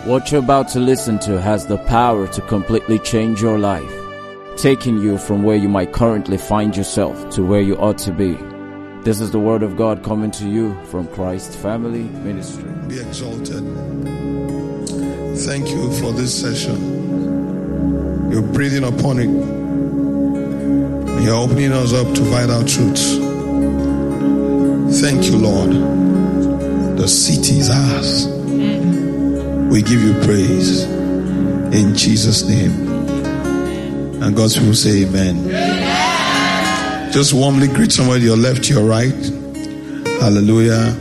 What you're about to listen to has the power to completely change your life, taking you from where you might currently find yourself to where you ought to be. This is the Word of God coming to you from Christ Family Ministry. Be exalted. Thank you for this session. You're breathing upon it. You're opening us up to vital truths. Thank you, Lord. The city is ours. We give you praise in Jesus' name. And God's people say amen. Just warmly greet somebody to your left, to your right. Hallelujah.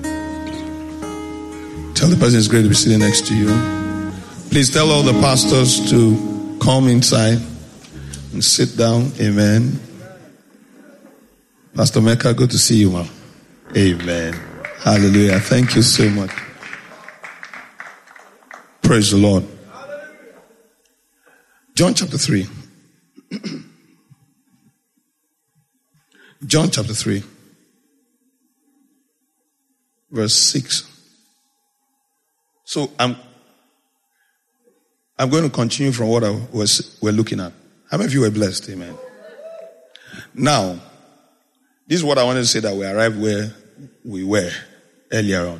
Tell the person it's great to be sitting next to you. Please tell all the pastors to come inside and sit down. Amen. Pastor Mecca, good to see you, ma. Amen. Hallelujah. Thank you so much. Praise the Lord. John chapter 3. John chapter 3. Verse 6. So I'm going to continue from what we're looking at. How many of you were blessed? Amen. Now, this is what I wanted to say, that we arrived where we were earlier on.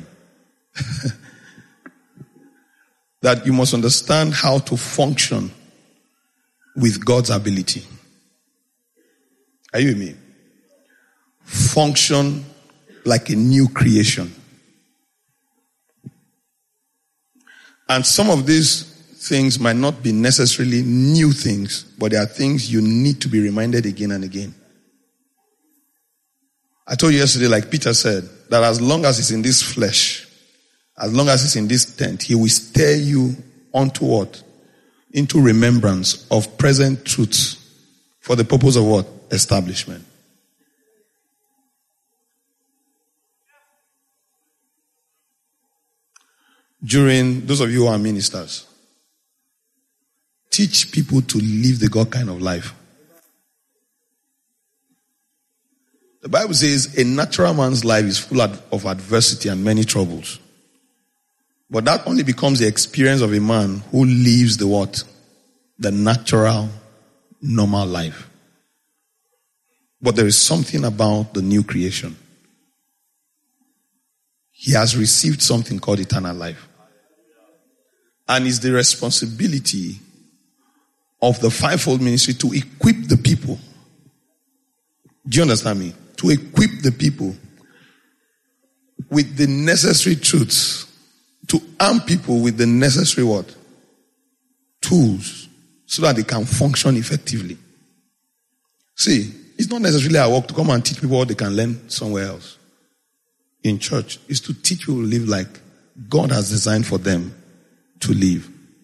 That you must understand how to function with God's ability. Are you with me? Function like a new creation. And some of these things might not be necessarily new things, but they are things you need to be reminded again and again. I told you yesterday, like Peter said, that as long as it's in this flesh, as long as it's in this tent, he will stir you onto what? Into remembrance of present truths for the purpose of what? Establishment. During, those of you who are ministers, teach people to live the God kind of life. The Bible says a natural man's life is full of adversity and many troubles. But that only becomes the experience of a man who lives the what? The natural, normal life. But there is something about the new creation. He has received something called eternal life. And it's the responsibility of the fivefold ministry to equip the people. Do you understand me? To equip the people with the necessary truths. To arm people with the necessary what? Tools. So that they can function effectively. See, it's not necessarily our work to come and teach people what they can learn somewhere else. In church, it's to teach people to live like God has designed for them to live.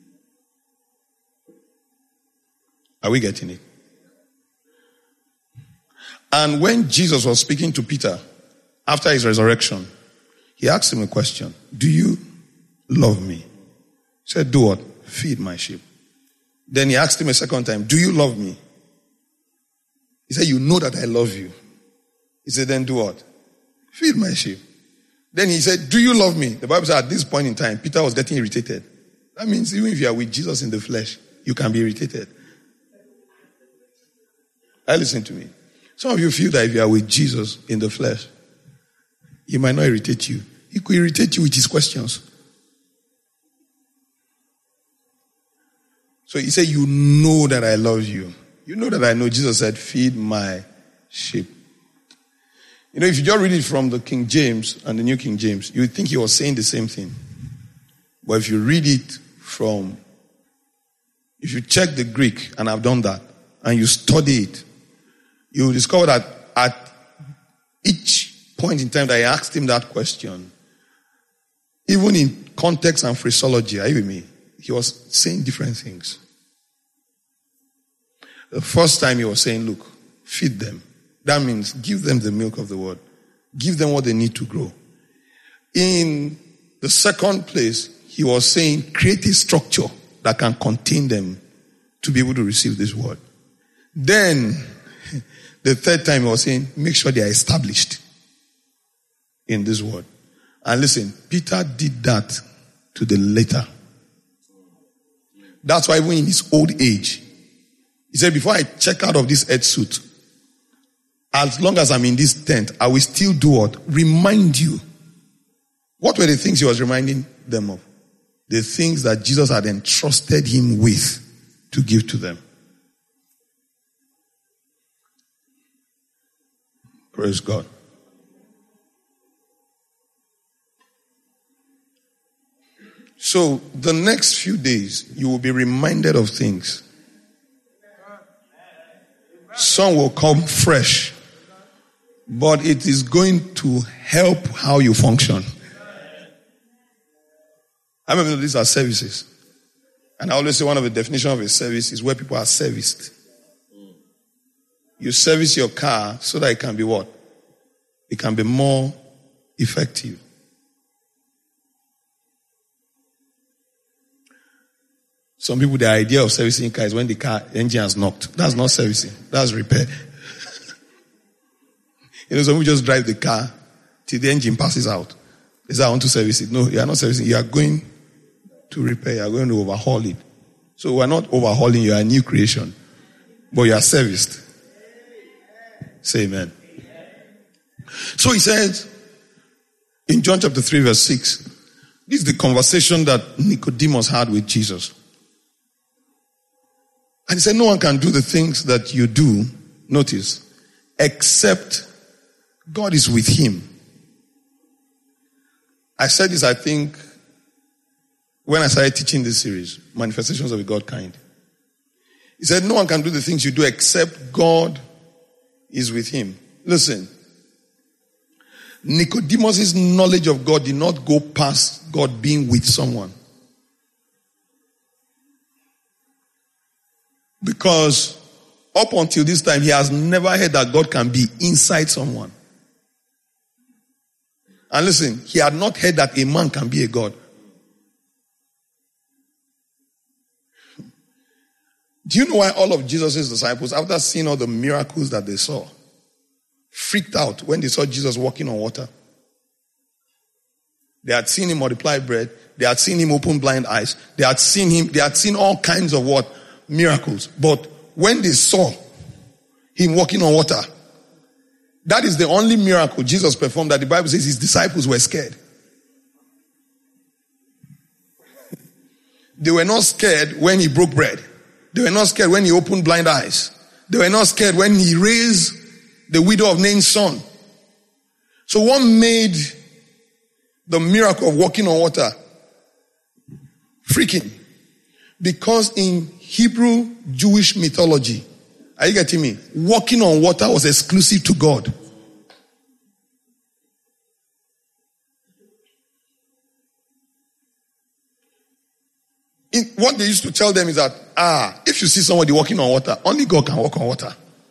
Are we getting it? And when Jesus was speaking to Peter after his resurrection, he asked him a question. Do you love me? He said, do what? Feed my sheep. Then he asked him a second time, do you love me? He said, you know that I love you. He said, then do what? Feed my sheep. Then he said, do you love me? The Bible said at this point in time, Peter was getting irritated. That means even if you are with Jesus in the flesh, you can be irritated. Listen to me. Some of you feel that if you are with Jesus in the flesh, he might not irritate you. He could irritate you with his questions. So he said, you know that I love you. You know that I know. Jesus said, feed my sheep. You know, if you just read it from the King James and the New King James, you would think he was saying the same thing. But if you read it if you check the Greek, and I've done that, and you study it, you will discover that at each point in time that I asked him that question, even in context and phraseology, are you with me? He was saying different things. The first time he was saying, look, feed them. That means give them the milk of the word. Give them what they need to grow. In the second place, he was saying, create a structure that can contain them to be able to receive this word. Then, the third time he was saying, make sure they are established in this word. And listen, Peter did that to the letter. That's why even in his old age, he said, before I check out of this earth suit, as long as I'm in this tent, I will still do what? Remind you. What were the things he was reminding them of? The things that Jesus had entrusted him with to give to them. Praise God. So the next few days, you will be reminded of things. Some will come fresh, but it is going to help how you function. I remember these are services. And I always say one of the definitions of a service is where people are serviced. You service your car so that it can be what? It can be more effective. Some people, the idea of servicing a car is when the car engine has knocked. That's not servicing. That's repair. Some people just drive the car till the engine passes out. They say, I want to service it. No, you are not servicing. You are going to repair. You are going to overhaul it. So we are not overhauling. You are a new creation. But you are serviced. Say amen. So he says, in John chapter 3 verse 6, this is the conversation that Nicodemus had with Jesus. And he said, no one can do the things that you do, notice, except God is with him. I said this, I think, when I started teaching this series, Manifestations of a God Kind. He said, no one can do the things you do except God is with him. Listen, Nicodemus' knowledge of God did not go past God being with someone. Because up until this time, he has never heard that God can be inside someone. And listen, he had not heard that a man can be a God. Do you know why all of Jesus' disciples, after seeing all the miracles that they saw, freaked out when they saw Jesus walking on water? They had seen him multiply bread. They had seen him open blind eyes. They had seen all kinds of what? Miracles. But when they saw him walking on water, that is the only miracle Jesus performed that the Bible says his disciples were scared. They were not scared when he broke bread. They were not scared when he opened blind eyes. They were not scared when he raised the widow of Nain's son. So what made the miracle of walking on water freaking? Because in Hebrew Jewish mythology, are you getting me? Walking on water was exclusive to God. What they used to tell them is that, if you see somebody walking on water, only God can walk on water.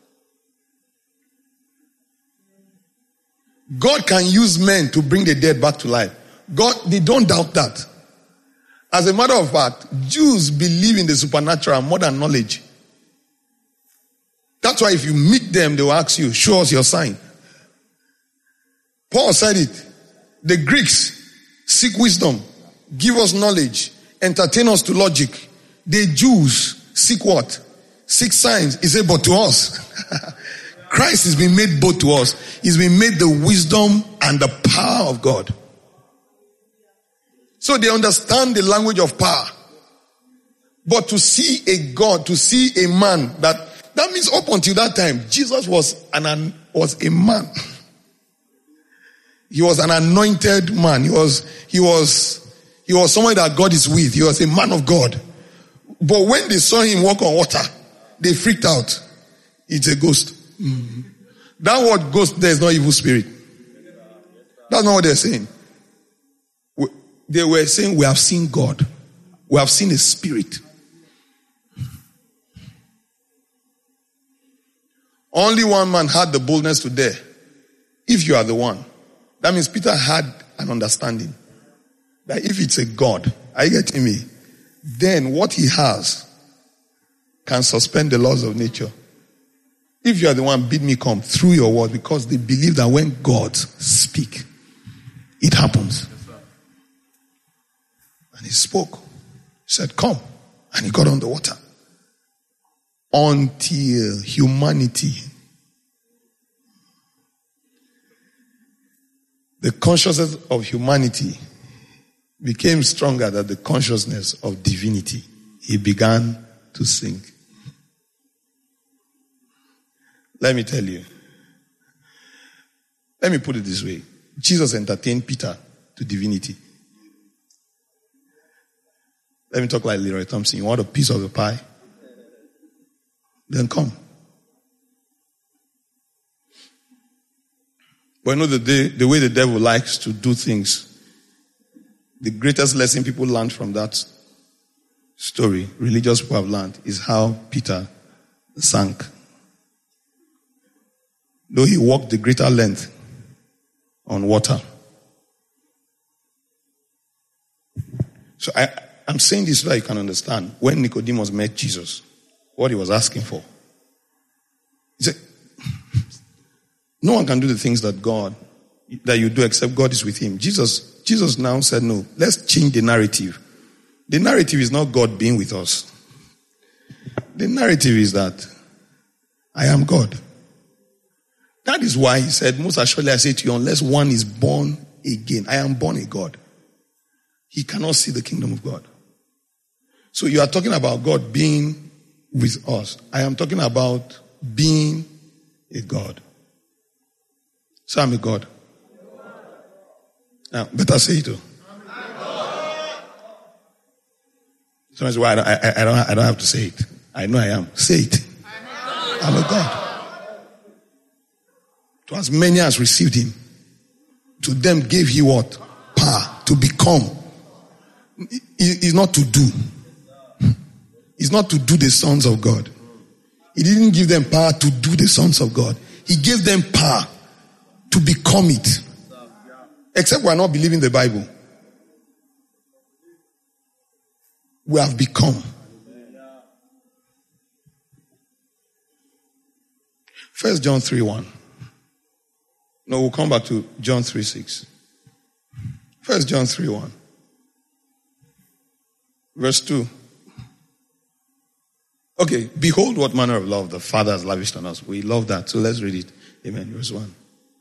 God can use men to bring the dead back to life. God, they don't doubt that. As a matter of fact, Jews believe in the supernatural more than knowledge. That's why if you meet them, they will ask you, show us your sign. Paul said it. The Greeks seek wisdom, give us knowledge, entertain us to logic. The Jews seek what? Seek signs. He said, but to us, Christ has been made both to us. He's been made the wisdom and the power of God. So they understand the language of power. But to see a God, to see a man, that means up until that time, Jesus was a man. He was an anointed man. He was someone that God is with. He was a man of God. But when they saw him walk on water, they freaked out. It's a ghost. Mm-hmm. That word ghost there is not evil spirit. That's not what they're saying. They were saying, we have seen God. We have seen a spirit. Only one man had the boldness to dare. If you are the one. That means Peter had an understanding that if it's a God, are you getting me? Then what he has can suspend the laws of nature. If you are the one, bid me come through your word, because they believe that when God speaks, it happens. And he spoke. He said, come. And he got on the water. Until humanity, the consciousness of humanity became stronger than the consciousness of divinity. He began to sink. Let me tell you. Let me put it this way. Jesus entertained Peter to divinity. Let me talk like Leroy Thompson. You want a piece of the pie? Then come. But you know the way the devil likes to do things, the greatest lesson people learned from that story, religious people have learned, is how Peter sank. Though he walked the greater length on water. So I'm saying this so that you can understand. When Nicodemus met Jesus, what he was asking for. He said, no one can do the things that you do except God is with him. Jesus now said, no, let's change the narrative. The narrative is not God being with us. The narrative is that I am God. That is why he said, most assuredly I say to you, unless one is born again, I am born a God. He cannot see the kingdom of God. So you are talking about God being with us. I am talking about being a God. So I'm a God. Now, better say it too. Sometimes why I don't have to say it. I know I am. Say it. I'm a God. To as many as received him, to them gave he what? Power to become. It's not to do. It's not to do the sons of God. He didn't give them power to do the sons of God. He gave them power to become it. Except we are not believing the Bible. We have become. 1 John 3:1. No, we'll come back to John 3:6. 1 John 3:1. Verse 2. Okay, behold what manner of love the Father has lavished on us. We love that. So let's read it. Amen. Verse 1.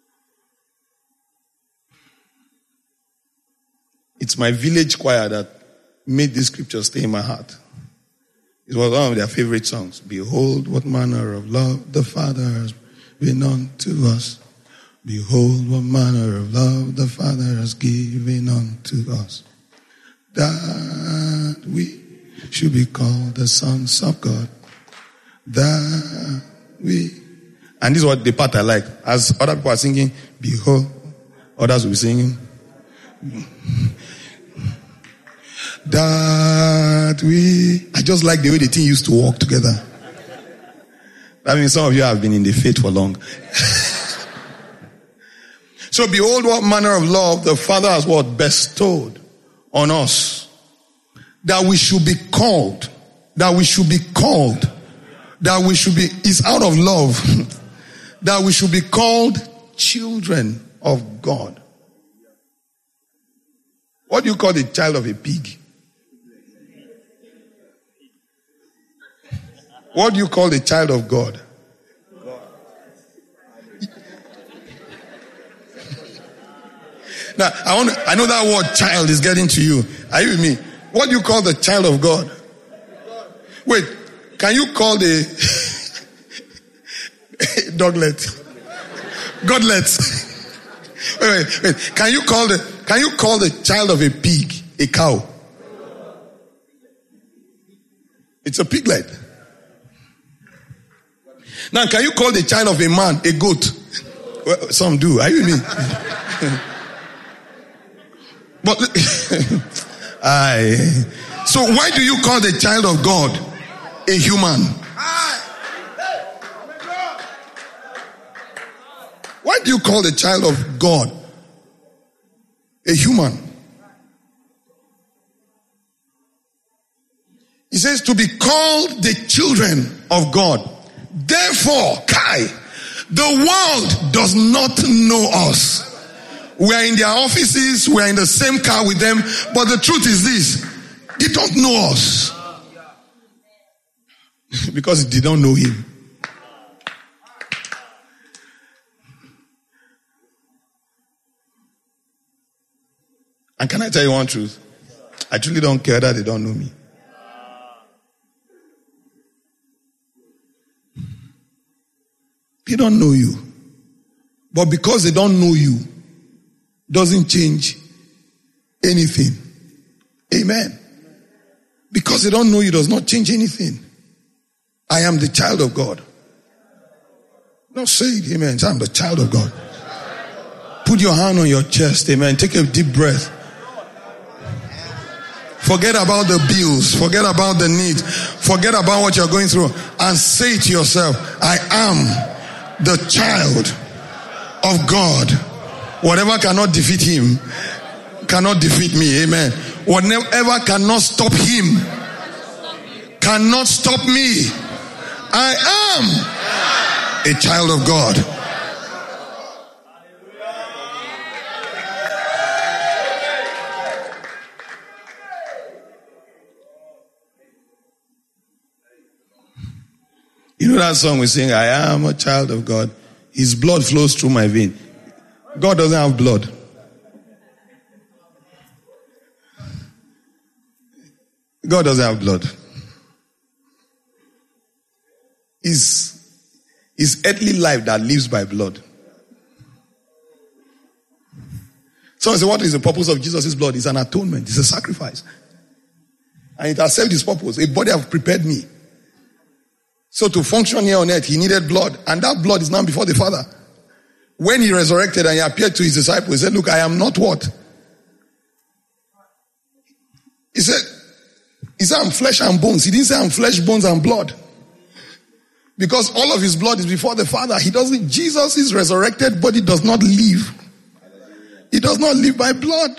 It's my village choir that made this scripture stay in my heart. It was one of their favorite songs. Behold what manner of love the Father has been unto us. Behold what manner of love the Father has given unto us. That we should be called the sons of God. That we... And this is what the part I like. As other people are singing, behold, others will be singing. That we... I just like the way the thing used to walk together. That means some of you have been in the faith for long. So behold what manner of love the Father has what? Bestowed on us. That we should be called. That we should be called. That we should be... It's out of love. That we should be called children of God. What do you call the child of a pig? What do you call the child of God? Now, I know that word child is getting to you. Are you with me? What do you call the child of God? Wait, can you call the doglet? Godlet? Wait. Can you call the child of a pig a cow? It's a piglet. Now, can you call the child of a man a goat? Well, some do. Are you with me? But so why do you call the child of God a human? Why do you call the child of God a human? He says to be called the children of God. Therefore, the world does not know us. We are in their offices, we are in the same car with them, but the truth is this, they don't know us. because they don't know him. And can I tell you one truth? I truly don't care that they don't know me. They don't know you. But because they don't know you, doesn't change anything. Amen. Because they don't know you does not change anything. I am the child of God. No, say it, amen. I'm the child of God. Put your hand on your chest, amen. Take a deep breath. Forget about the bills. Forget about the needs. Forget about what you're going through. And say to yourself, I am the child of God. Whatever cannot defeat him cannot defeat me. Amen. Whatever cannot stop him cannot stop me. I am a child of God. You know that song we sing, I am a child of God. His blood flows through my vein. God doesn't have blood. God doesn't have blood. It's earthly life that lives by blood. Someone say, what is the purpose of Jesus' blood? It's an atonement. It's a sacrifice. And it has served its purpose. A body have prepared me. So to function here on earth, he needed blood. And that blood is now before the Father. When he resurrected and he appeared to his disciples, he said, look, I am not what? He said, I'm flesh and bones. He didn't say I'm flesh, bones, and blood. Because all of his blood is before the Father. Jesus' resurrected body does not live. He does not live by blood.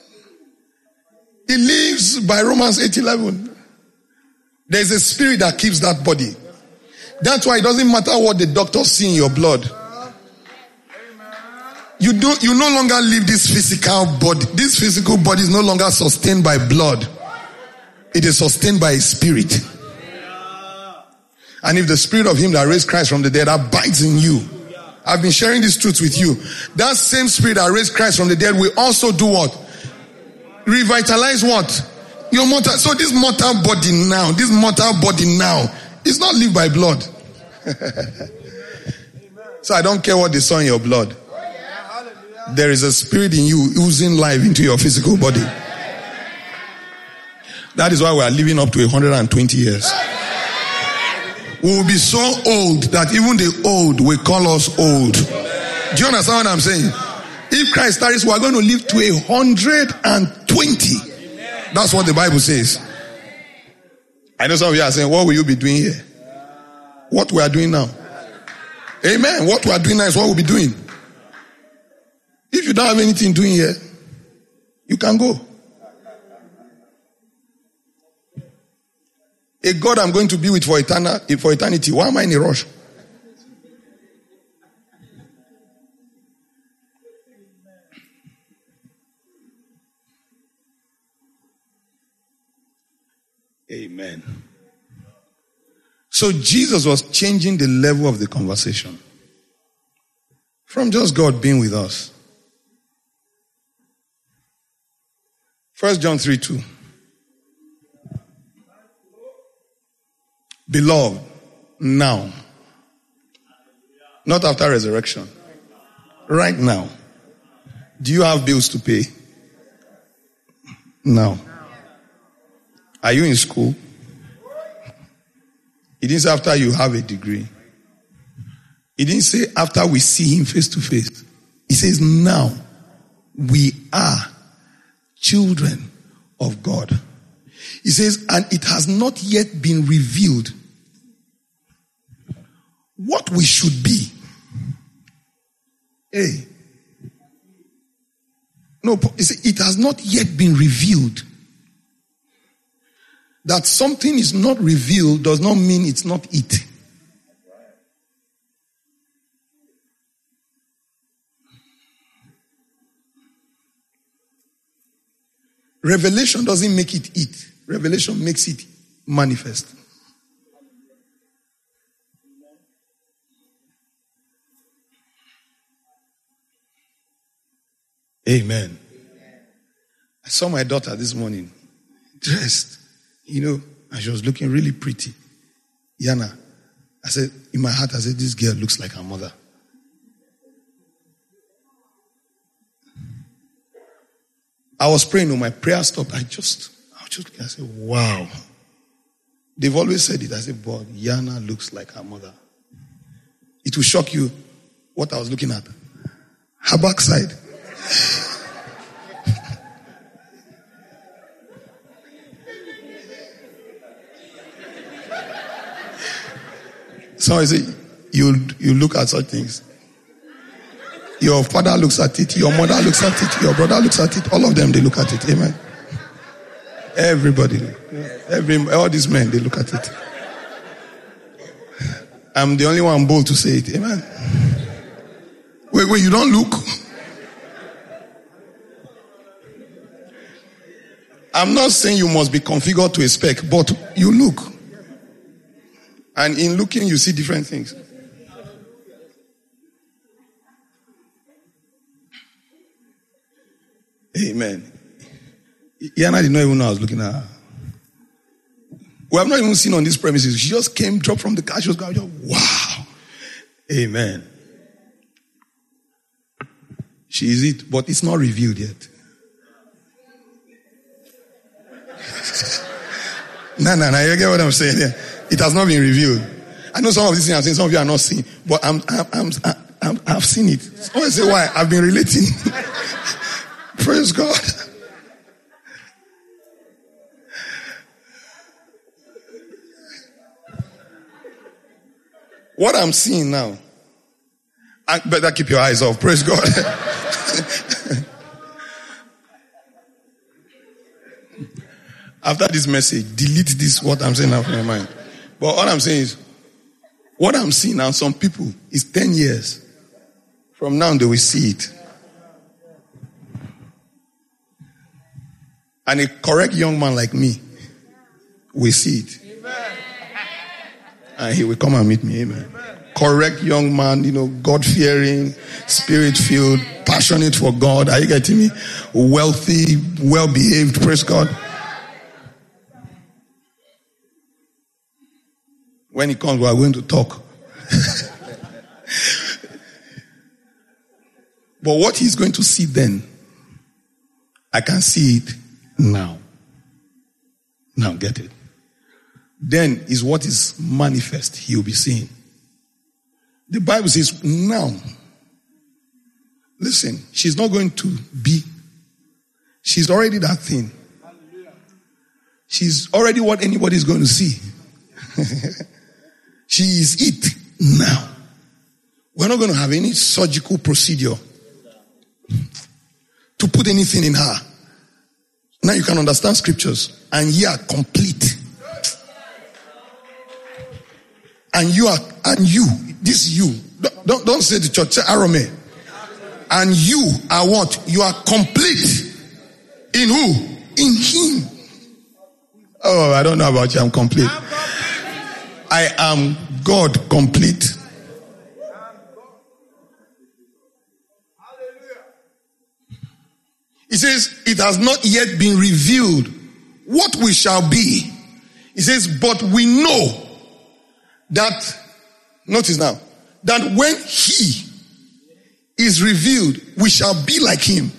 He lives by Romans 8:11. There's a spirit that keeps that body. That's why it doesn't matter what the doctors see in your blood. You no longer live this physical body. This physical body is no longer sustained by blood. It is sustained by a spirit. And if the spirit of him that raised Christ from the dead abides in you, I've been sharing this truth with you. That same spirit that raised Christ from the dead will also do what? Revitalize what? Your mortal. So this mortal body now is not lived by blood. So I don't care what they saw in your blood. There is a spirit in you oozing life into your physical body. That is why we are living up to 120 years. We will be so old that even the old will call us old. Do you understand what I'm saying? If Christ tarries, we are going to live to 120. That's what the Bible says. I know some of you are saying, what will you be doing here? What we are doing now. Amen. What we are doing now is what we'll be doing. If you don't have anything doing here, you can go. A God I'm going to be with for eternity. Why am I in a rush? Amen. So Jesus was changing the level of the conversation. From just God being with us. 1 John 3:2. Beloved, now. Not after resurrection. Right now. Do you have bills to pay? Now. Are you in school? He didn't say after you have a degree. He didn't say after we see him face to face. He says now we are children of God. He says, and it has not yet been revealed what we should be. Hey. No, he said, it has not yet been revealed. That something is not revealed does not mean it's not it. Revelation doesn't make it it. Revelation makes it manifest. Amen. I saw my daughter this morning, dressed, and she was looking really pretty. Yana, I said, in my heart, I said, this girl looks like her mother. I was praying, when my prayer stopped. I was just looking, I said, wow. They've always said it. I said, but Yana looks like her mother. It will shock you what I was looking at. Her backside. So I say, you look at such things. Your father looks at it, your mother looks at it, your brother looks at it, all of them, they look at it. Amen. Everybody, all these men, they look at it. I'm the only one bold to say it. Amen. Wait, you don't look? I'm not saying you must be configured to a spec, but you look. And in looking, you see different things. Amen. Yana did not even know I was looking at her. We have not even seen on these premises. She just came, dropped from the car. She was going, wow. Amen. She is it, but it's not revealed yet. No, you get what I'm saying here? It has not been revealed. I know some of these things I'm saying, some of you are not seeing, but I've seen it. Someone say why? I've been relating. Praise God. What I'm seeing now, I better keep your eyes off. Praise God. After this message, delete this, what I'm saying out of my mind. But all I'm saying is, what I'm seeing now, some people, is 10 years. From now, they will see it. And a correct young man like me will see it. Amen. And he will come and meet me. Amen. Correct young man, God-fearing, spirit-filled, passionate for God. Are you getting me? Wealthy, well-behaved. Praise God. When he comes, we are going to talk. But what he's going to see then, I can see it now. Now get it. Then is what is manifest he'll be seeing. The Bible says now. Listen, she's not going to be. She's already that thing. She's already what anybody is going to see. She is it now. We're not going to have any surgical procedure to put anything in her. Now you can understand scriptures. And ye are complete. And you, this you. Don't say the church, say Arome. And you are what? You are complete. In who? In him. Oh, I don't know about you. I'm complete. I am God complete. He says, it has not yet been revealed what we shall be. He says, but we know that, notice now, that when he is revealed, we shall be like him.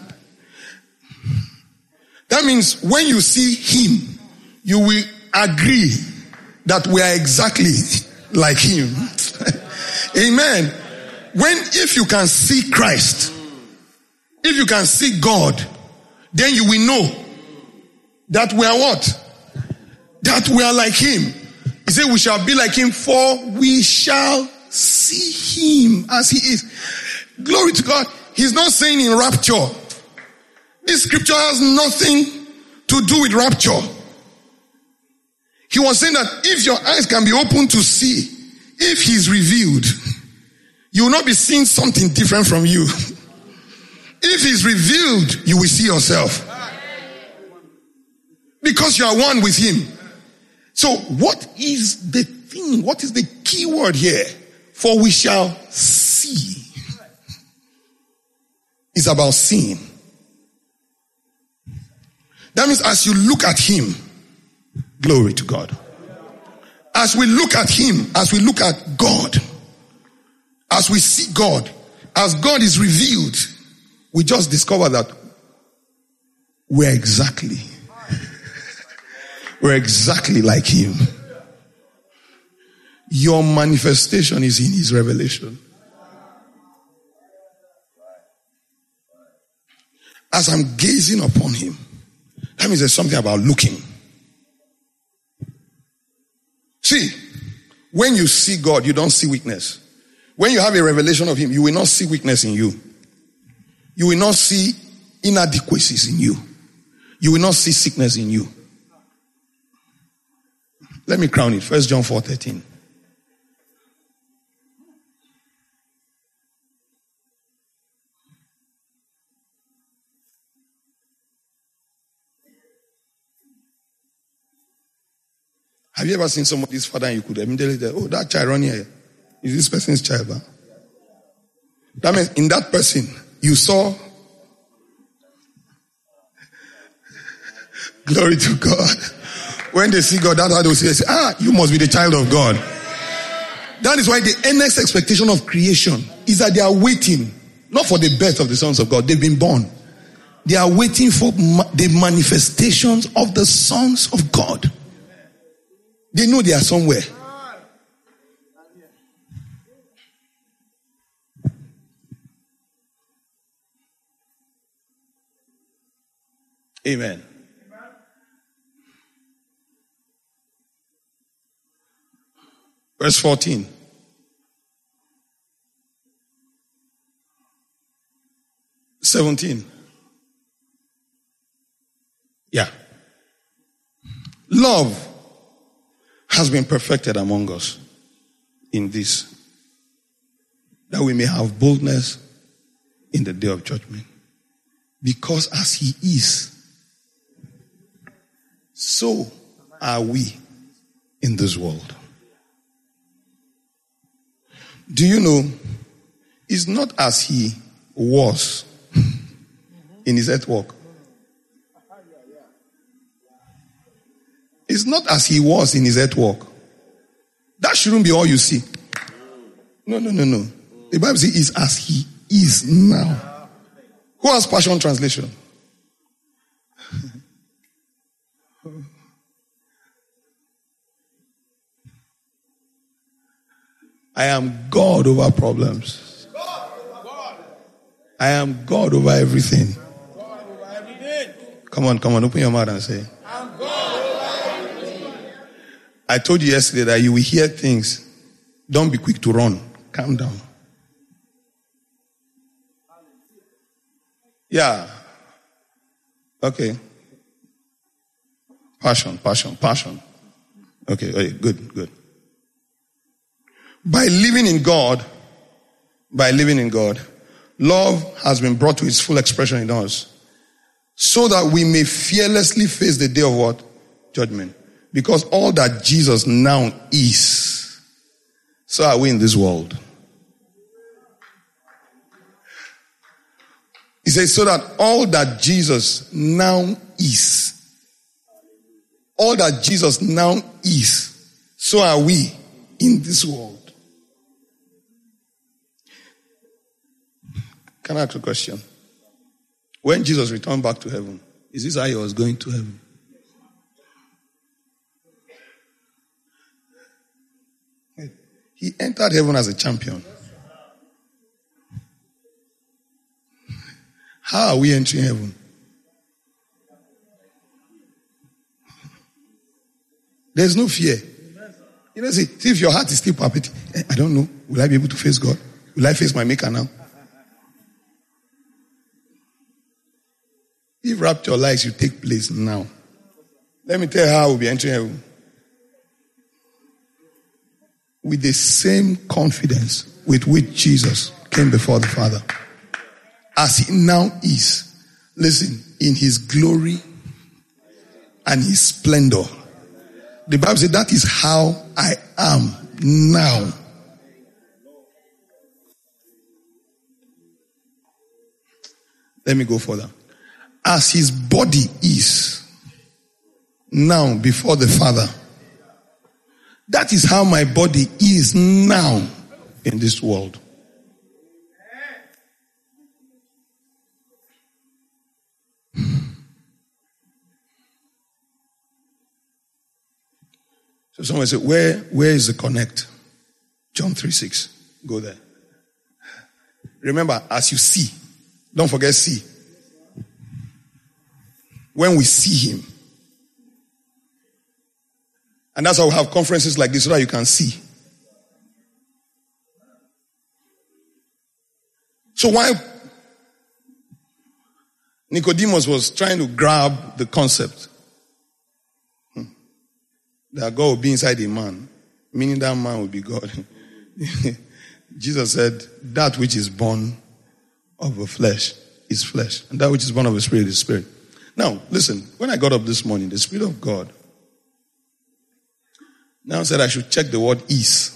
That means when you see him, you will agree that we are exactly like him. Amen. If you can see Christ, if you can see God, then you will know that we are what? That we are like him. He said we shall be like him, for we shall see him as he is. Glory to God. He's not saying in rapture. This scripture has nothing to do with rapture. He was saying that if your eyes can be open to see, if he's revealed, you will not be seeing something different from you. If he's revealed, you will see yourself. Because you are one with him. So what is the thing? What is the key word here? For we shall see. It's about seeing. That means as you look at him, glory to God. As we look at him, as we look at God, as we see God, as God is revealed, we just discover that we're exactly like him. Your manifestation is in his revelation. As I'm gazing upon him, that means there's something about looking. See, when you see God, you don't see weakness. When you have a revelation of him, you will not see weakness in you. You will not see inadequacies in you. You will not see sickness in you. Let me crown it. 1 John 4:13. Have you ever seen somebody's father and you could immediately say, oh, that child running here is this person's child? Huh? That means in that person, you saw glory to God. When they see God, that's how they will say, you must be the child of God. That is why the earnest expectation of creation is that they are waiting, not for the birth of the sons of God. They've been born. They are waiting for the manifestations of the sons of God. They know they are somewhere. Amen. Verse 14. (17). Yeah. Love has been perfected among us in this, that we may have boldness in the day of judgment. Because as he is, so are we in this world. Do you know, it's not as he was in his earth walk. It's not as he was in his earth walk. That shouldn't be all you see. No. The Bible says it's as he is now. Who has Passion Translation? I am God over problems. I am God over everything. Come on, open your mouth and say, I'm God over everything. I told you yesterday that you will hear things. Don't be quick to run. Calm down. Yeah. Okay. Passion. Okay, good. By living in God, love has been brought to its full expression in us, so that we may fearlessly face the day of what? Judgment. Because all that Jesus now is, so are we in this world. He says, so that all that Jesus now is, so are we in this world. Can I ask a question? When Jesus returned back to heaven, is this how he was going to heaven? He entered heaven as a champion. How are we entering heaven? There's no fear. You know, see if your heart is still palpitating, I don't know, will I be able to face God? Will I face my maker now? If rapture lies, you take place now. Let me tell you how we'll be entering heaven. With the same confidence with which Jesus came before the Father. As he now is. Listen, in his glory and his splendor. The Bible says that is how I am now. Let me go further. As his body is. now before the Father. That is how my body is now in this world. So someone said, where is the connect? John 3:6. Go there. Remember, as you see, don't forget see. When we see him. And that's how we have conferences like this so that you can see. So while Nicodemus was trying to grab the concept that God will be inside a man, meaning that man will be God. Jesus said, that which is born of the flesh is flesh, and that which is born of the spirit is spirit. Now, listen, when I got up this morning, the Spirit of God now said I should check the word is.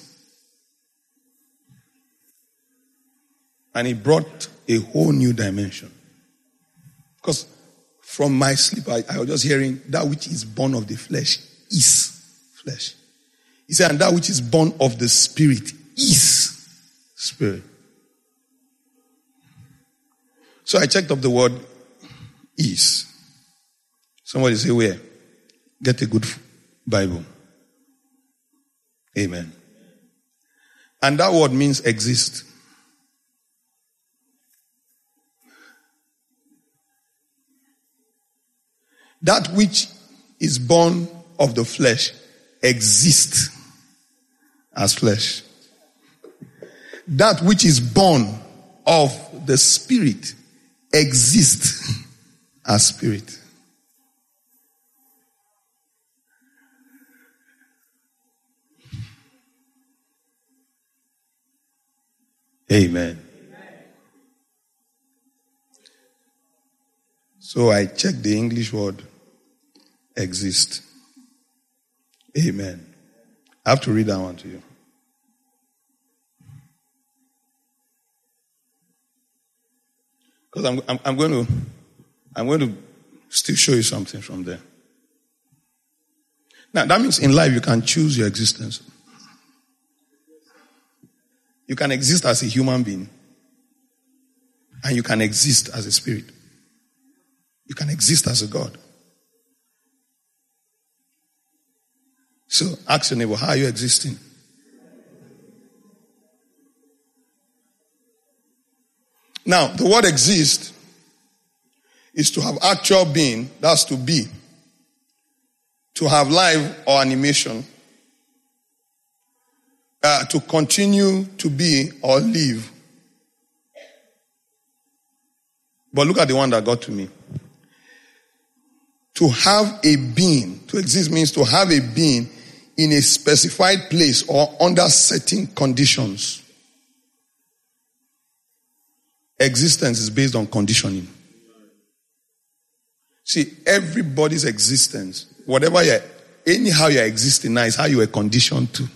And he brought a whole new dimension. Because from my sleep, I was just hearing that which is born of the flesh is flesh. He said, and that which is born of the spirit is spirit. So I checked up the word is. Somebody say where? Get a good Bible. Amen. And that word means exist. That which is born of the flesh exists as flesh. That which is born of the spirit exists as spirit. Amen. So I checked the English word exist. Amen. I have to read that one to you. Because I'm going to still show you something from there. Now that means in life you can choose your existence. You can exist as a human being. And you can exist as a spirit. You can exist as a God. So ask your neighbor, how are you existing? Now, the word exist is to have actual being, that's to be. To have life or animation. To continue to be or live. But look at the one that got to me. To have a being, to exist means to have a being in a specified place or under certain conditions. Existence is based on conditioning. See, everybody's existence, anyhow you're existing now is how you were conditioned to.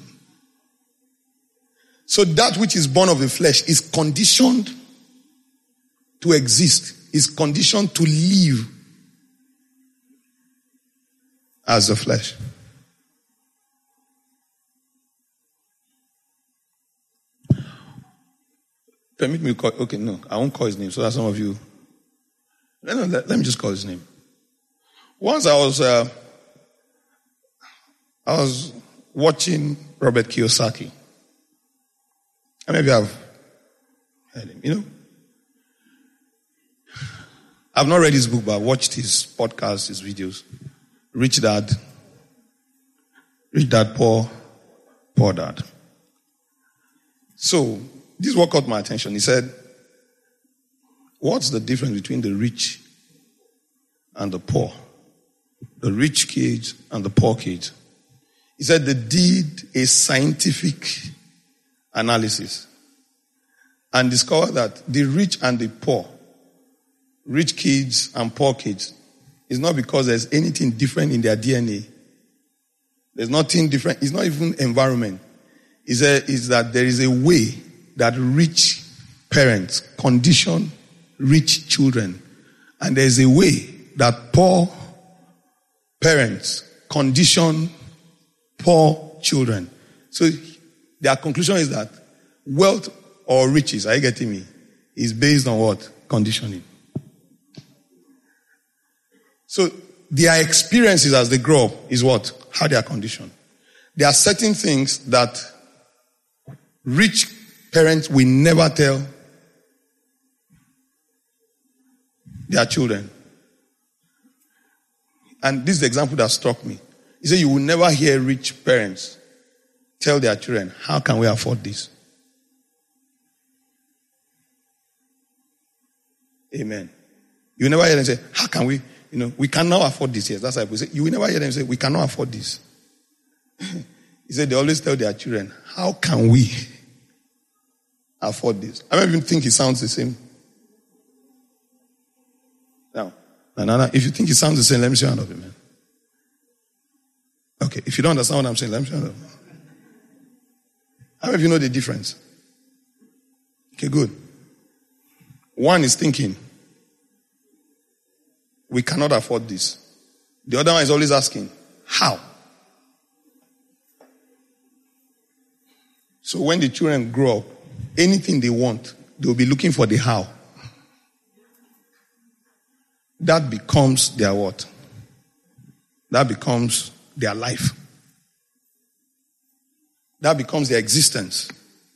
So that which is born of the flesh is conditioned to exist, is conditioned to live as the flesh. Permit me to call, okay, no, I won't call his name so that some of you, let me just call his name. Once I was watching Robert Kiyosaki. How many of you have heard him? You know? I've not read his book, but I've watched his podcasts, his videos. Rich Dad, Poor Dad. So, this what caught my attention. He said, what's the difference between the rich and the poor? The rich kids and the poor kids. He said they did a scientific analysis and discovered that the rich and the poor, rich kids and poor kids, is not because there's anything different in their DNA. There's nothing different. It's not even environment. Is that there is a way that rich parents condition rich children. And there's a way that poor parents condition poor children. So their conclusion is that wealth or riches, are you getting me, is based on what? Conditioning. So their experiences as they grow up is what? How they are conditioned. There are certain things that rich parents will never tell their children. And this is the example that struck me. He said, you will never hear rich parents tell their children, how can we afford this? Amen. You will never hear them say, how can we, we cannot afford this. Yes, that's why people say, you will never hear them say, we cannot afford this. He said, they always tell their children, how can we afford this? I don't even think it sounds the same. Now, if you think it sounds the same, let me see your hand up, amen. Okay, if you don't understand what I'm saying, let me see your hand up. How many of you know the difference? Okay, good. One is thinking, we cannot afford this. The other one is always asking, how? So when the children grow up, anything they want, they'll be looking for the how. That becomes their what? That becomes their life. That becomes their existence.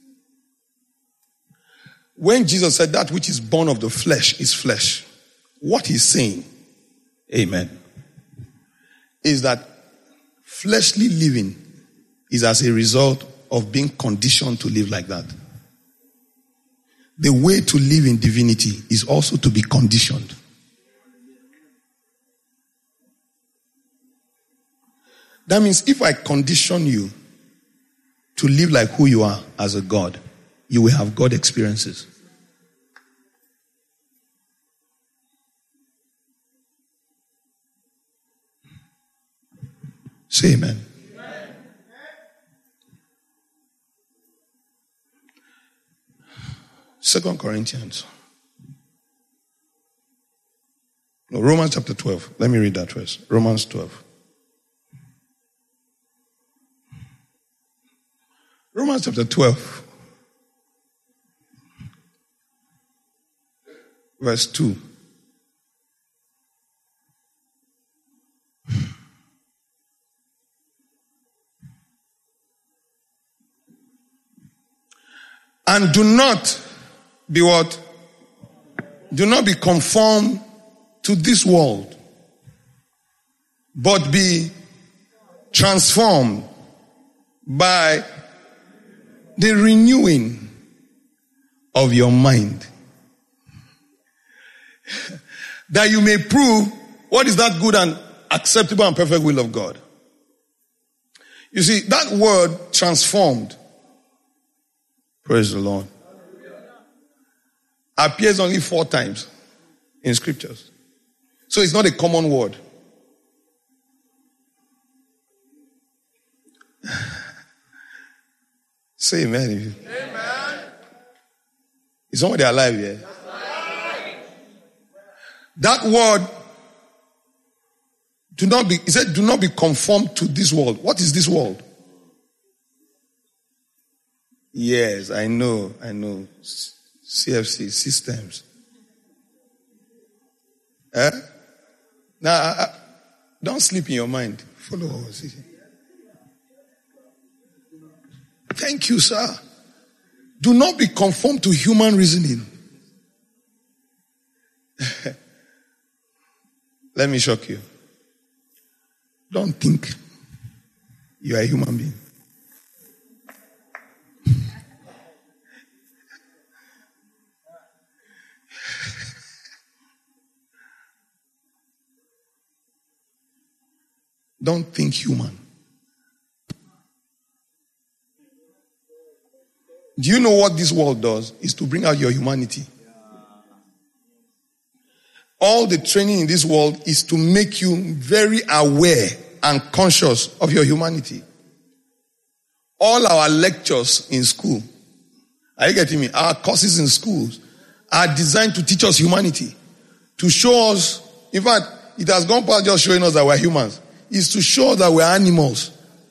When Jesus said that which is born of the flesh is flesh, what he's saying, amen, is that fleshly living is as a result of being conditioned to live like that. The way to live in divinity is also to be conditioned. That means if I condition you to live like who you are as a God, you will have God experiences. Say amen. Amen. 2 Corinthians. No, Romans chapter 12. Let me read that first. Romans 12. Romans chapter 12. Verse 2. And do not be what? Do not be conformed to this world, but be transformed by the renewing of your mind, that you may prove what is that good and acceptable and perfect will of God. You see, that word transformed, praise the Lord, appears only 4 times in scriptures. So it's not a common word. Say amen. Amen. Is somebody alive here? That word, he said, do not be conformed to this world. What is this world? Yes, I know. CFC, systems. Now, don't sleep in your mind. Follow what was it. Thank you, sir. Do not be conformed to human reasoning. Let me shock you. Don't think you are a human being. Don't think human. Do you know what this world does? Is to bring out your humanity. All the training in this world is to make you very aware and conscious of your humanity. All our lectures in school, are you getting me? Our courses in schools are designed to teach us humanity. To show us, in fact, it has gone past just showing us that we're humans. is to show that we're animals.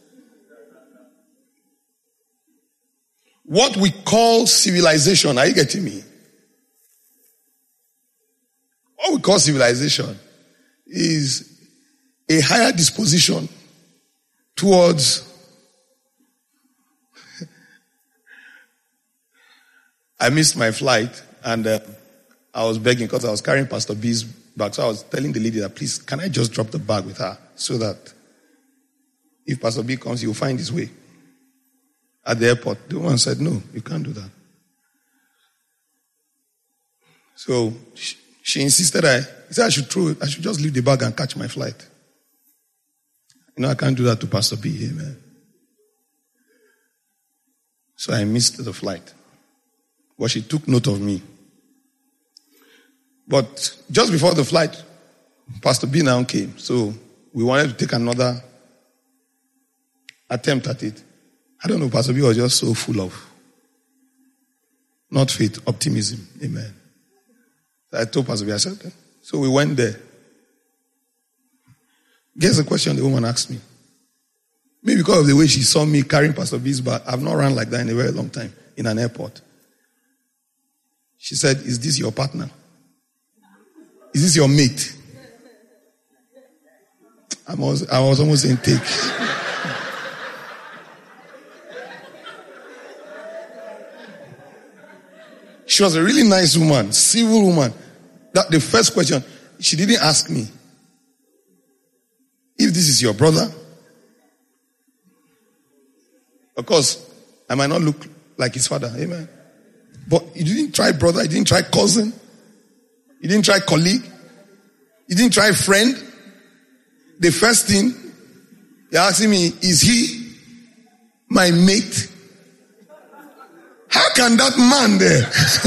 What we call civilization, are you getting me? What we call civilization is a higher disposition towards I missed my flight and I was begging because I was carrying Pastor B's bag. So I was telling the lady that, please, can I just drop the bag with her so that if Pastor B comes, he'll find his way. At the airport, the woman said, no, you can't do that. So she insisted he said I should just leave the bag and catch my flight. I can't do that to Pastor B, amen. So I missed the flight. But she took note of me. But just before the flight, Pastor B now came. So we wanted to take another attempt at it. I don't know, Pastor B was just so full of not faith, optimism. Amen. So I told Pastor B, I said, okay. So we went there. Guess the question the woman asked me. Maybe because of the way she saw me carrying Pastor B's bag. I've not run like that in a very long time in an airport. She said, is this your partner? Is this your mate? I was almost saying take. She was a really nice woman, civil woman. That the first question, she didn't ask me if this is your brother. Of course, I might not look like his father. Amen. But you didn't try brother, you didn't try cousin, you didn't try colleague, you didn't try friend. The first thing you're asking me, is he my mate? How can that man there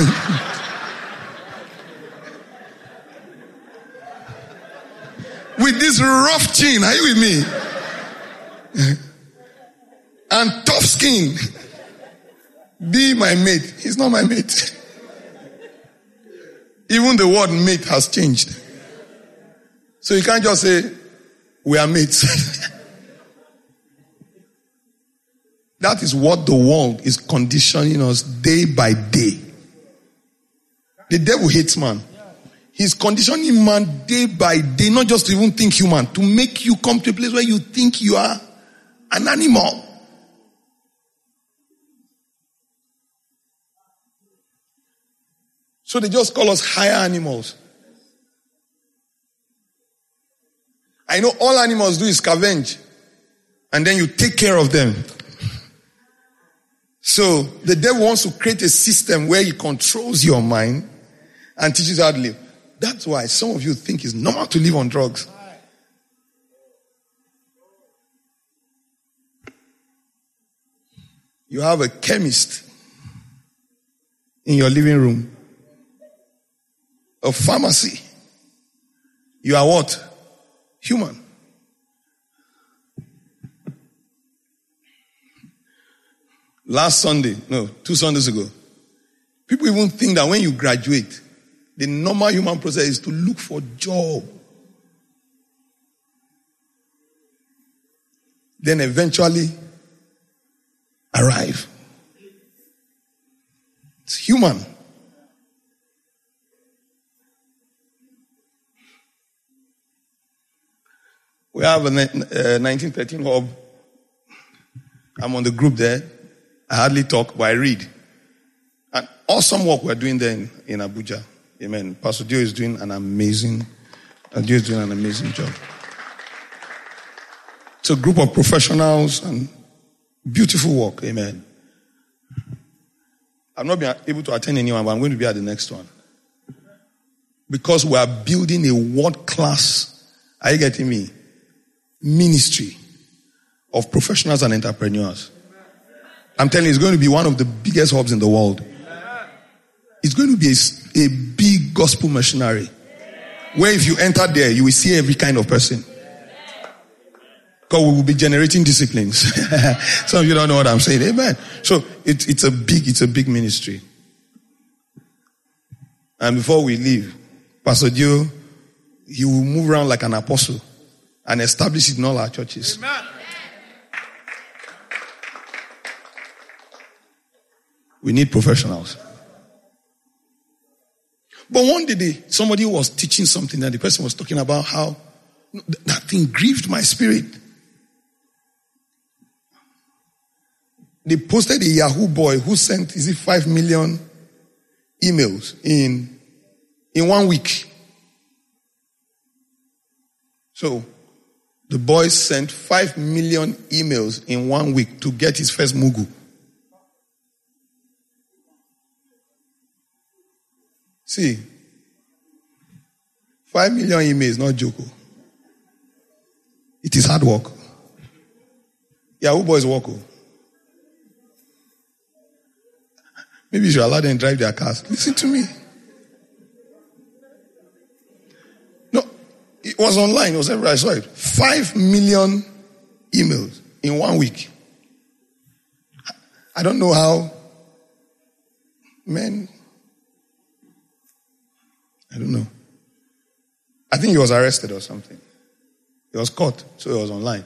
with this rough chin, are you with me? And tough skin be my mate? He's not my mate. Even the word mate has changed. So you can't just say we are mates. That is what the world is conditioning us day by day. The devil hates man. He's conditioning man day by day, not just to even think human, to make you come to a place where you think you are an animal. So they just call us higher animals. I know all animals do is scavenge, and then you take care of them. So the devil wants to create a system where he controls your mind and teaches you how to live. That's why some of you think it's normal to live on drugs. You have a chemist in your living room, a pharmacy. You are what? Human. Last Sunday, 2 Sundays ago, people even think that when you graduate, the normal human process is to look for a job. Then eventually arrive. It's human. We have a 1913 hub. I'm on the group there. I hardly talk, but I read. And awesome work we're doing there in Abuja. Amen. Pastor Dio is doing an amazing job. It's a group of professionals and beautiful work. Amen. I've not been able to attend anyone, but I'm going to be at the next one. Because we are building a world-class, are you getting me? Ministry of professionals and entrepreneurs. I'm telling you, it's going to be one of the biggest hubs in the world. It's going to be a big gospel missionary. Where if you enter there, you will see every kind of person. Because we will be generating disciplines. Some of you don't know what I'm saying. Amen. So it's a big ministry. And before we leave, Pastor Dio, he will move around like an apostle and establish it in all our churches. Amen. We need professionals. But one day, somebody was teaching something and the person was talking about how that thing grieved my spirit. They posted a Yahoo boy who sent, 5 million emails in 1 week. So, the boy sent 5 million emails in 1 week to get his first mugu. See, 5 million emails, not joke. It is hard work. Yahoo boys work. Maybe you should allow them to drive their cars. Listen to me. No, it was online. It was everywhere. I saw it. 5 million emails in 1 week. I don't know how men. I don't know. I think he was arrested or something. He was caught, so he was online.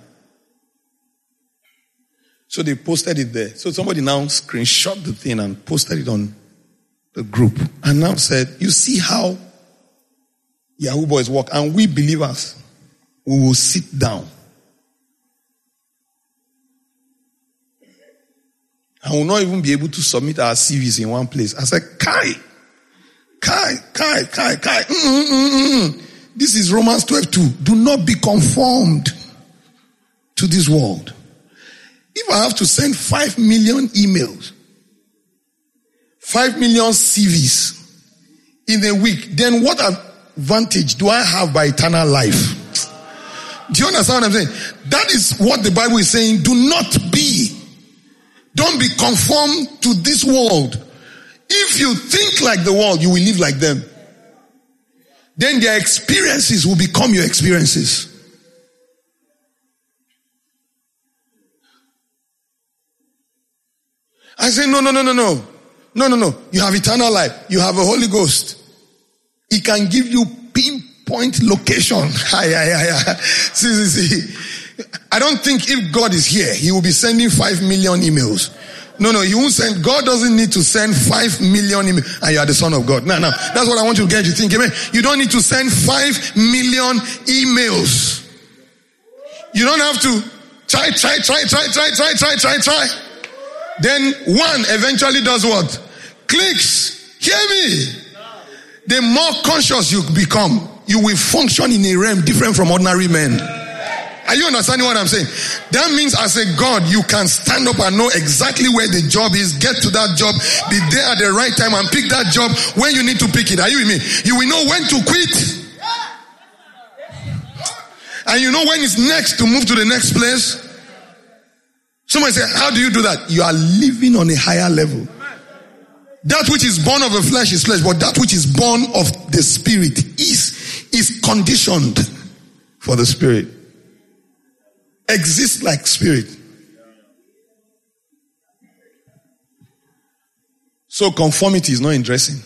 So they posted it there. So somebody now screenshot the thing and posted it on the group. And now said, you see how Yahoo boys work. And we believers, we will sit down. And will not even be able to submit our CVs in one place. I said, Kai. This is Romans 12:2. Do not be conformed to this world. If I have to send 5 million emails, 5 million CVs in a week, then what advantage do I have by eternal life? Do you understand what I'm saying? That is what the Bible is saying. Do not be. Don't be conformed to this world. If you think like the world, you will live like them. Then their experiences will become your experiences. I say, no. You have eternal life. You have a Holy Ghost. He can give you pinpoint location. See. I don't think if God is here, he will be sending 5 million emails. No, he won't send. God doesn't need to send 5 million emails. And you are the Son of God. No. That's what I want you to get you think. Amen. You don't need to send 5 million emails. You don't have to try. Then one eventually does what? Clicks. Hear me. The more conscious you become, you will function in a realm different from ordinary men. Are you understanding what I'm saying? That means as a God, you can stand up and know exactly where the job is, get to that job, be there at the right time and pick that job when you need to pick it. Are you with me? You will know when to quit. And you know when it's next to move to the next place. Somebody say, how do you do that? You are living on a higher level. That which is born of the flesh is flesh, but that which is born of the spirit is conditioned for the spirit. Exist like spirit. So conformity is not in dressing.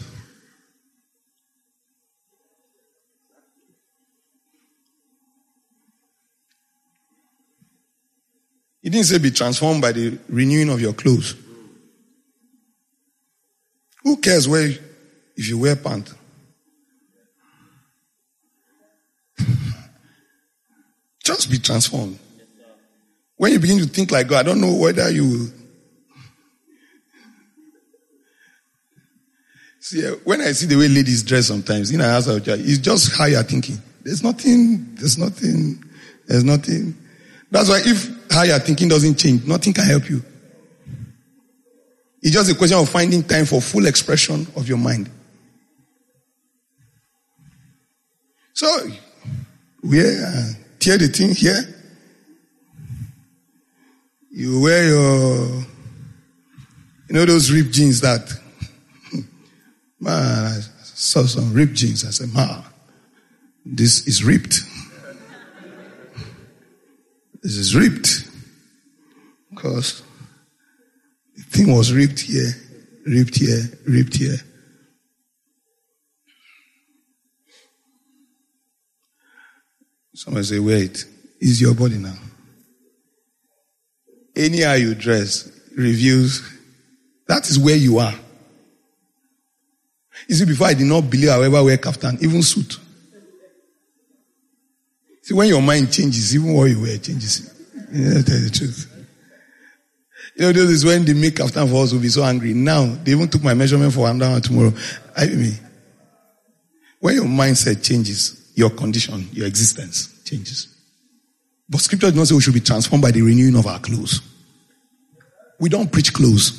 He didn't say be transformed by the renewing of your clothes. Who cares if you wear pants? Just be transformed. When you begin to think like God, I don't know whether you see, when I see the way ladies dress sometimes, in a house of church, it's just how you're thinking. There's nothing. That's why if how you're thinking doesn't change, nothing can help you. It's just a question of finding time for full expression of your mind. So, tear the thing here. You wear your, those ripped jeans that, man, I saw some ripped jeans. I said, man, this is ripped. This is ripped. Because the thing was ripped here, ripped here, ripped here. Somebody say, wait, is your body now. Anyhow you dress reveals that is where you are. You see, before I did not believe I ever wear kaftan, even suit. See, when your mind changes, even what you wear changes. I'll tell you the truth. You know, this is when they make kaftan for us will be so angry. Now, they even took my measurement for one tomorrow. When your mindset changes, your condition, your existence changes. But scripture does not say we should be transformed by the renewing of our clothes. We don't preach clothes.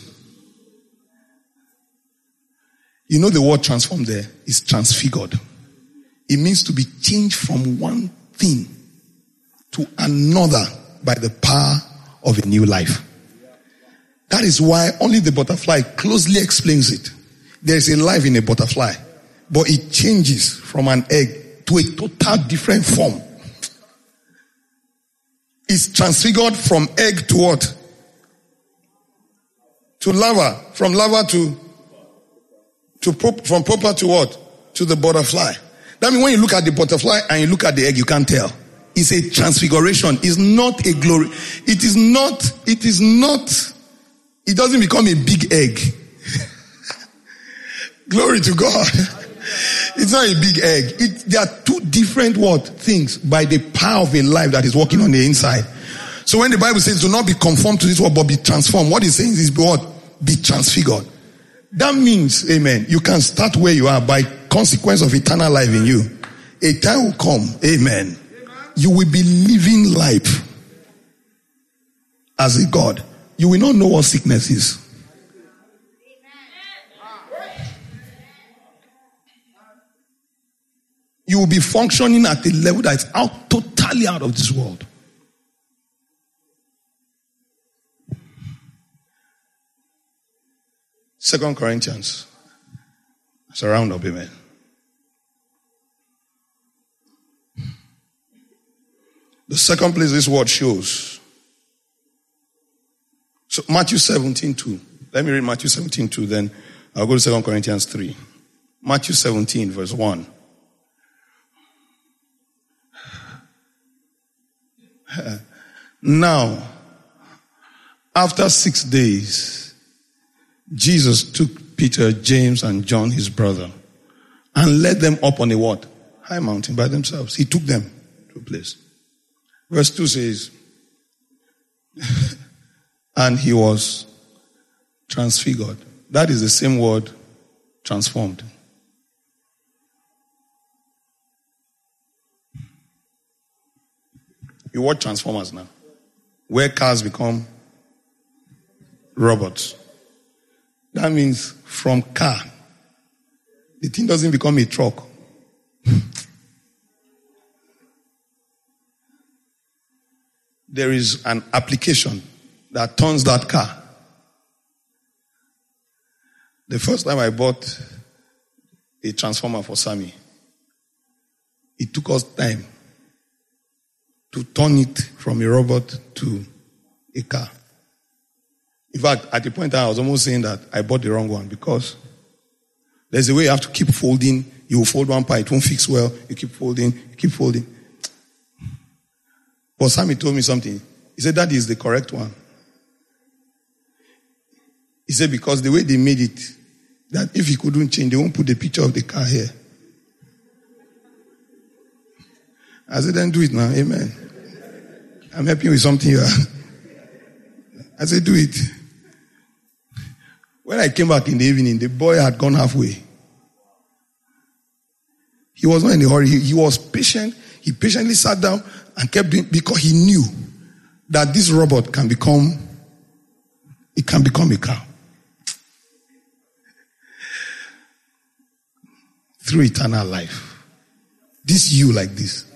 You know the word transformed there is transfigured. It means to be changed from one thing to another by the power of a new life. That is why only the butterfly closely explains it. There is a life in a butterfly, but it changes from an egg to a total different form. It's transfigured from egg to what? To larva. From larva from pupa to what? To the butterfly. That means when you look at the butterfly and you look at the egg, you can't tell. It's a transfiguration. It's not a glory. It doesn't become a big egg. Glory to God. It's not a big egg. There are two different things by the power of a life that is working on the inside. So when the Bible says do not be conformed to this world but be transformed, what it's saying is be transfigured. That means, amen, you can start where you are by consequence of eternal life in you. A time will come, amen, you will be living life as a God. You will not know what sickness is. You will be functioning at a level that is totally out of this world. Second Corinthians. It's a round up, amen. The second place this word shows. So Matthew 17:2. Let me read Matthew 17:2, then I'll go to 2 Corinthians 3. Matthew 17, verse 1. Now, after 6 days, Jesus took Peter, James, and John, his brother, and led them up on a what? High mountain by themselves. He took them to a place. Verse 2 says, and he was transfigured. That is the same word, transformed. You watch Transformers now, where cars become robots. That means from car, the thing doesn't become a truck. There is an application that turns that car. The first time I bought a transformer for Sammy, it took us time to turn it from a robot to a car. In fact, at the point I was almost saying that I bought the wrong one because there's a way you have to keep folding. You will fold one part, it won't fix well. You keep folding, you keep folding. But Sammy told me something. He said that is the correct one. He said because the way they made it, that if he couldn't change, they won't put the picture of the car here. I said, then do it now. Amen. I'm helping you with something here. I said, do it. When I came back in the evening, the boy had gone halfway. He was not in a hurry. He was patient. He patiently sat down and kept doing, because he knew that this robot can become a car. Through eternal life. This you like this.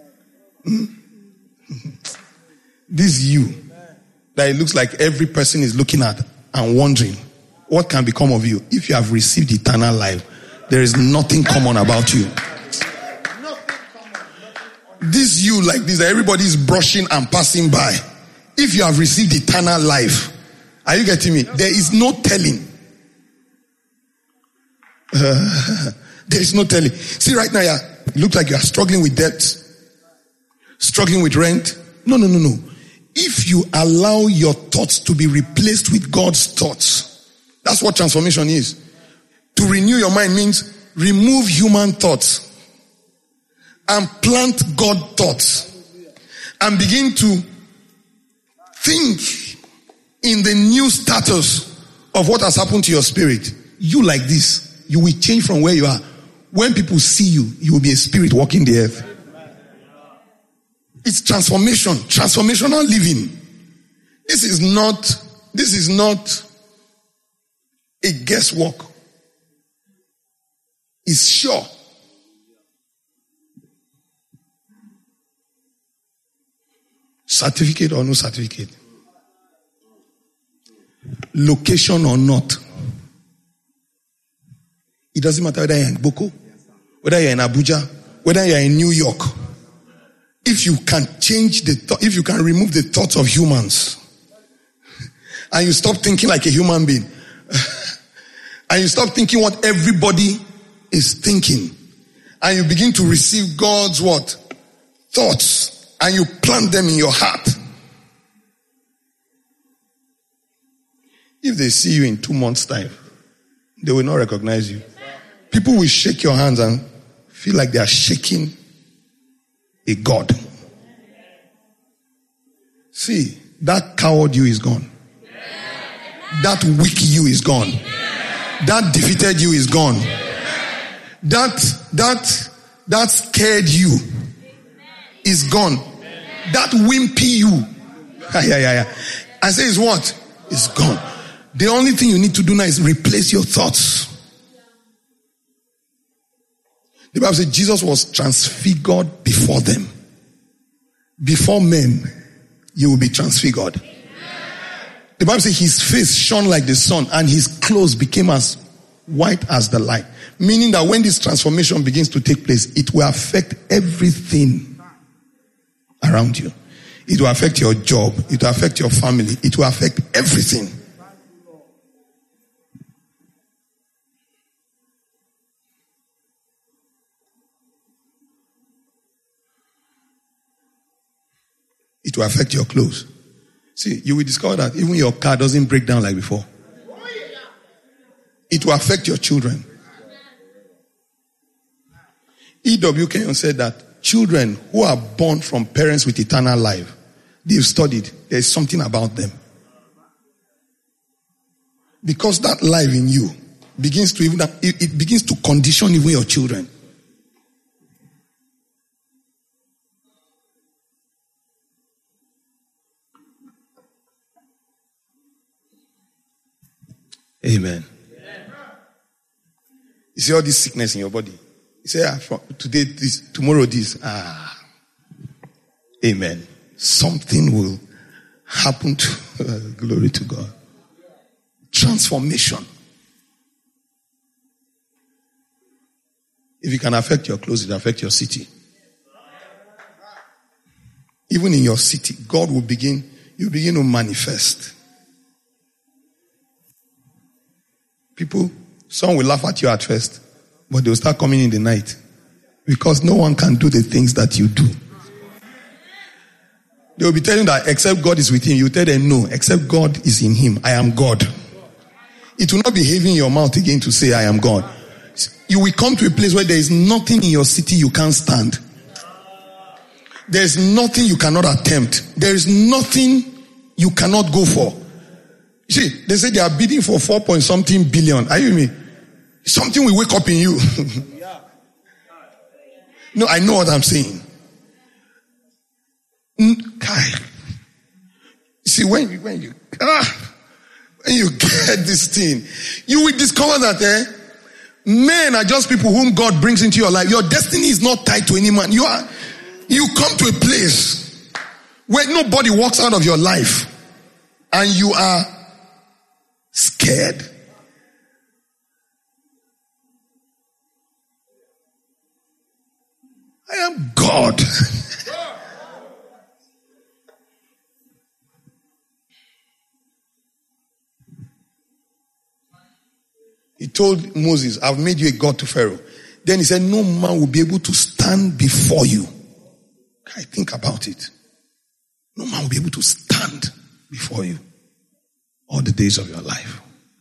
This you that it looks like every person is looking at and wondering what can become of you. If you have received eternal life, there is nothing common about you. This you like this that everybody is brushing and passing by. If you have received eternal life, are you getting me? There is no telling. There is no telling. See right now, it looks like you are struggling with debts, struggling with rent, No. If you allow your thoughts to be replaced with God's thoughts, that's what transformation is. To renew your mind means remove human thoughts and plant God thoughts and begin to think in the new status of what has happened to your spirit. You like this, you will change from where you are. When people see you, you will be a spirit walking the earth. It's transformation, transformational living. This is not a guesswork. It's sure. Certificate or no certificate. Location or not. It doesn't matter whether you're in Boko, whether you're in Abuja, whether you're in New York. If you can change if you can remove the thoughts of humans, and you stop thinking like a human being, and you stop thinking what everybody is thinking, and you begin to receive God's what? Thoughts, and you plant them in your heart. If they see you in 2 months' time, they will not recognize you. People will shake your hands and feel like they are shaking a god. See, that coward you is gone. That weak you is gone. That defeated you is gone. That scared you is gone. That wimpy you, I say is what? Is gone. The only thing you need to do now is replace your thoughts. The Bible says Jesus was transfigured before them. Before men, you will be transfigured. The Bible says his face shone like the sun and his clothes became as white as the light. Meaning that when this transformation begins to take place, it will affect everything around you. It will affect your job. It will affect your family. It will affect everything. It will affect your clothes. See, you will discover that even your car doesn't break down like before. It will affect your children. E.W. Kenyon said that children who are born from parents with eternal life, they've studied, there's something about them. Because that life in you begins to condition even your children. Amen. You see all this sickness in your body. You say, today this, tomorrow this. Amen. Something will happen to glory to God. Transformation. If it can affect your clothes, it will affect your city. Even in your city, God will begin to manifest. People, some will laugh at you at first, but they'll start coming in the night. Because no one can do the things that you do. They will be telling that except God is with him. You tell them no, except God is in him. I am God. It will not be heavy in your mouth again to say I am God. You will come to a place where there is nothing in your city you can't stand. There is nothing you cannot attempt. There is nothing you cannot go for. See, they say they are bidding for 4-point-something billion. Are you with me? Something will wake up in you. No, I know what I'm saying. See, when you get this thing, you will discover that men are just people whom God brings into your life. Your destiny is not tied to any man. You come to a place where nobody walks out of your life and you are scared. I am God. He told Moses, I've made you a God to Pharaoh. Then he said, no man will be able to stand before you. I think about it. no man will be able to stand before you all the days of your life.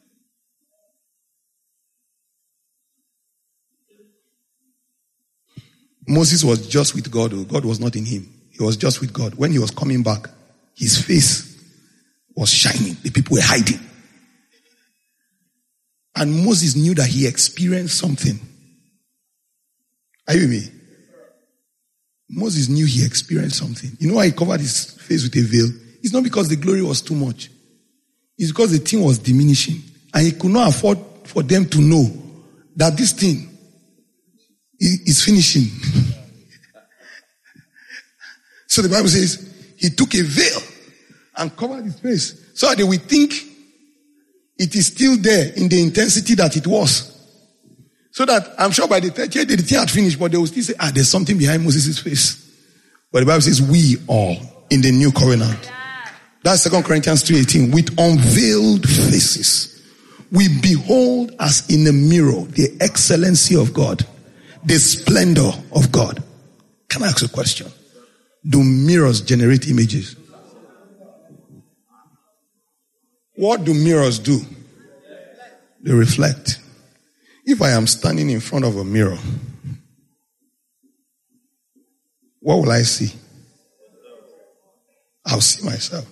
Moses was just with God. God was not in him. He was just with God. When he was coming back, his face was shining. The people were hiding. And Moses knew that he experienced something. Are you with me? Moses knew he experienced something. You know why he covered his face with a veil? It's not because the glory was too much. It's because the thing was diminishing. And he could not afford for them to know that this thing is finishing. So the Bible says he took a veil and covered his face so that they will think it is still there in the intensity that it was. So that I'm sure by the 30th day the thing had finished, but they will still say, there's something behind Moses' face. But the Bible says we all in the new covenant. That's 2 Corinthians 3:18. With unveiled faces, we behold as in a mirror the excellency of God, the splendor of God. Can I ask a question? Do mirrors generate images? What do mirrors do? They reflect. If I am standing in front of a mirror, what will I see? I'll see myself.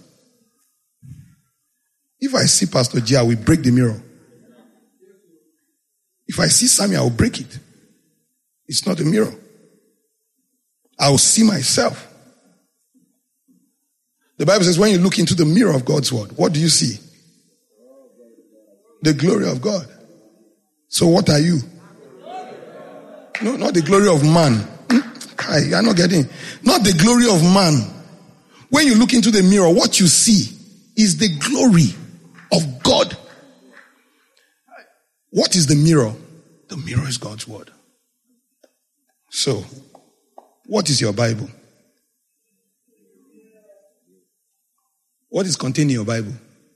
If I see Pastor G, I will break the mirror. If I see Sammy, I will break it. It's not a mirror. I will see myself. The Bible says when you look into the mirror of God's word, what do you see? The glory of God. So what are you? No, not the glory of man. You are not getting. Not the glory of man. When you look into the mirror, what you see is the glory of God. What is the mirror? The mirror is God's word. So, what is your Bible? What is contained in your Bible?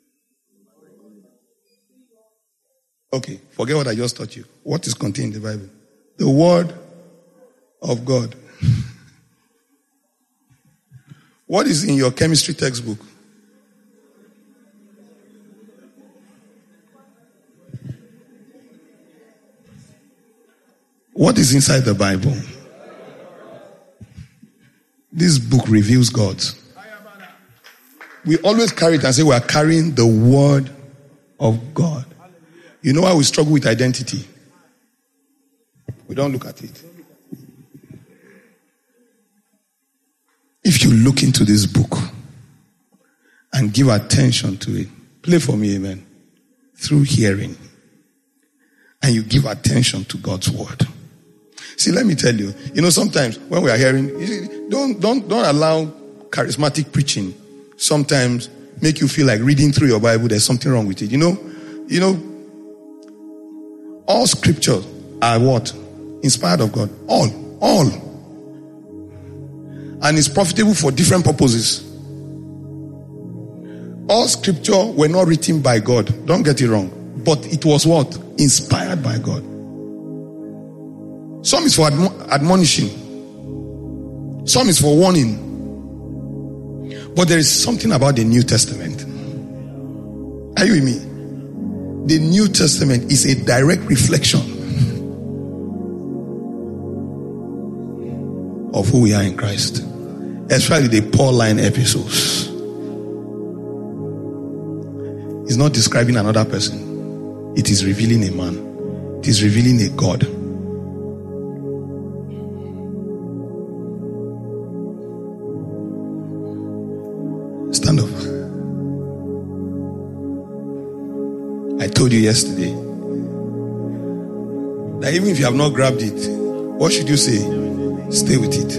Okay, forget what I just taught you. What is contained in the Bible? The word of God. What is in your chemistry textbook? What is inside the Bible? This book reveals God. We always carry it and say we are carrying the word of God. You know why we struggle with identity? We don't look at it. If you look into this book and give attention to it, play for me, amen, through hearing, and you give attention to God's word. See, let me tell you, sometimes when we are hearing, don't allow charismatic preaching sometimes make you feel like reading through your Bible, there's something wrong with it. All scriptures are what? Inspired of God. All. And it's profitable for different purposes. All scripture were not written by God. Don't get it wrong. But it was what? Inspired by God. Some is for admonishing. Some is for warning. But there is something about the New Testament. Are you with me? The New Testament is a direct reflection of who we are in Christ. Especially the Pauline epistles. It's not describing another person. It is revealing a man. It is revealing a God. Stand up. I told you yesterday that even if you have not grabbed it, what should you say? Stay with it.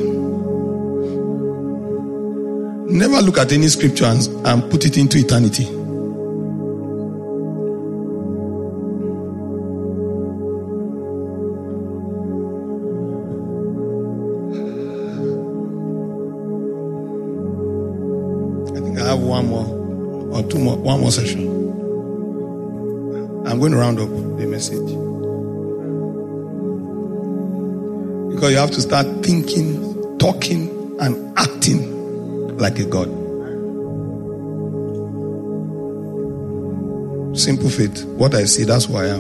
Never look at any scripture and put it into eternity. I think I have one more session. I'm going to round up the message. Because you have to start thinking, talking, and acting like a God. Simple faith. What I see, that's who I am.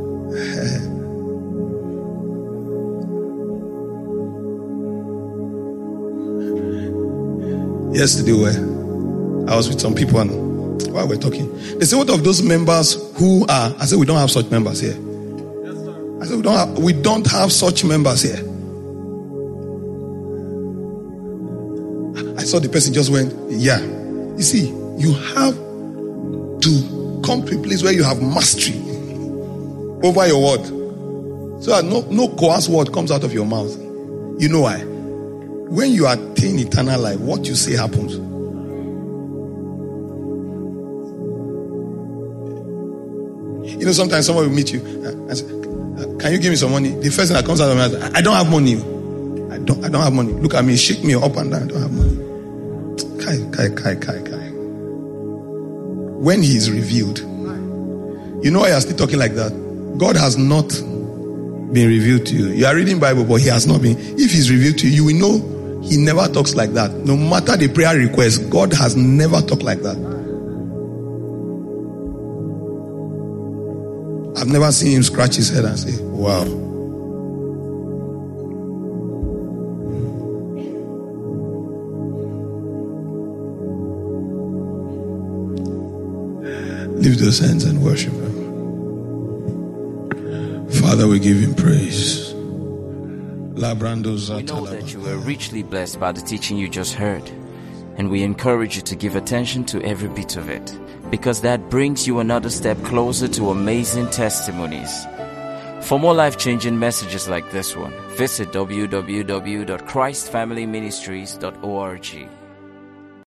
Yesterday, I was with some people and while we're talking, they say, what of those members who are, I said, we don't have such members here. I said, we don't have such members here. I saw the person just went, yeah. You see, you have to come to a place where you have mastery over your word. So that no coerced word comes out of your mouth. You know why? When you attain eternal life, what you say happens. You know, sometimes someone will meet you and say, can you give me some money? The first thing that comes out of my mouth, I don't have money. I don't have money. Look at me, shake me up and down. I don't have money. Kai. When he is revealed, you know why you are still talking like that? God has not been revealed to you. You are reading Bible, but he has not been. If he's revealed to you, you will know he never talks like that. No matter the prayer request, God has never talked like that. I've never seen him scratch his head and say, wow. Lift those hands and worship him. Father, we give him praise. We know that you were richly blessed by the teaching you just heard, and we encourage you to give attention to every bit of it, because that brings you another step closer to amazing testimonies. For more life-changing messages like this one, visit www.christfamilyministries.org.